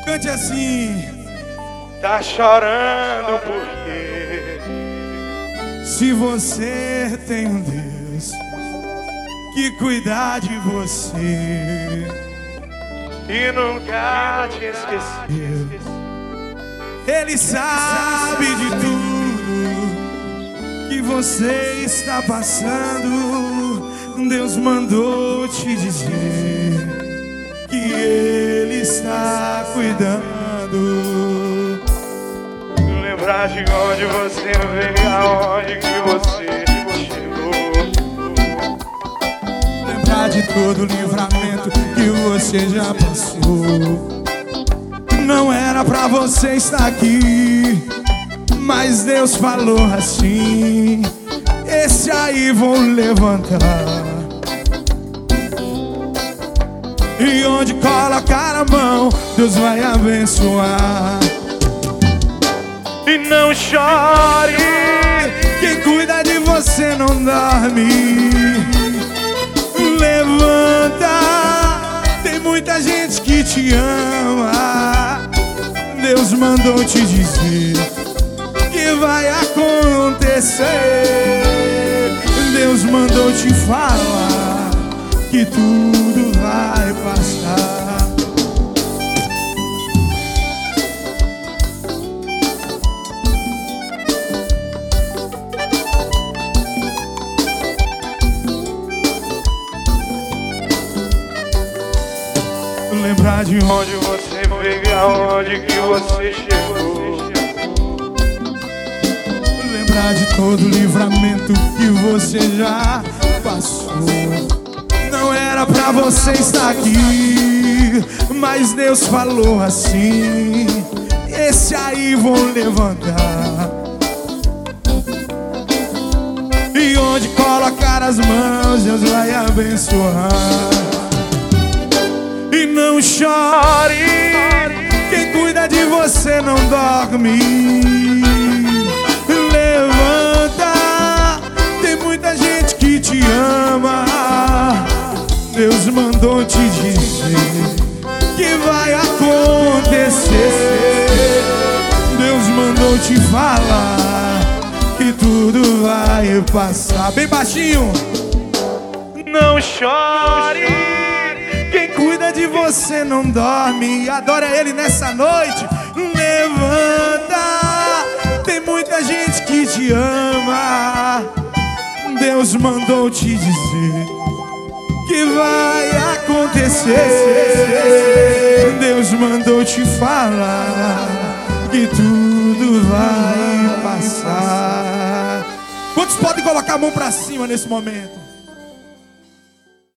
Cante assim. Tá chorando por quê? Se você tem um Deus que cuida de você E nunca te esqueceu. Ele sabe de tudo que você está passando. Deus mandou te dizer que Ele está cuidando. Lembrar de onde você veio, aonde que você chegou. Lembrar de todo o livramento que você já passou. Não era pra você estar aqui, mas Deus falou assim: esse aí vou levantar. E onde colocar a mão, Deus vai abençoar. E não chore, quem cuida de você não dorme. Levanta, tem muita gente que te ama. Deus mandou te dizer que vai acontecer. Deus mandou te falar que tudo vai passar. Lembrar de onde você veio, aonde que você chegou. Lembrar de todo o livramento que você já passou. Não era pra você estar aqui, mas Deus falou assim: esse aí vou levantar. E onde colocar as mãos, Deus vai abençoar. E não chore, quem cuida de você não dorme. Levanta, tem muita gente que te ama. Deus mandou te dizer que vai acontecer. Deus mandou te falar que tudo vai passar. Bem baixinho. Não chore, quem cuida de você não dorme. Adora Ele nessa noite. Levanta, tem muita gente que te ama. Deus mandou te dizer que vai acontecer. Deus mandou te falar que tudo vai passar. Quantos podem colocar a mão pra cima nesse momento?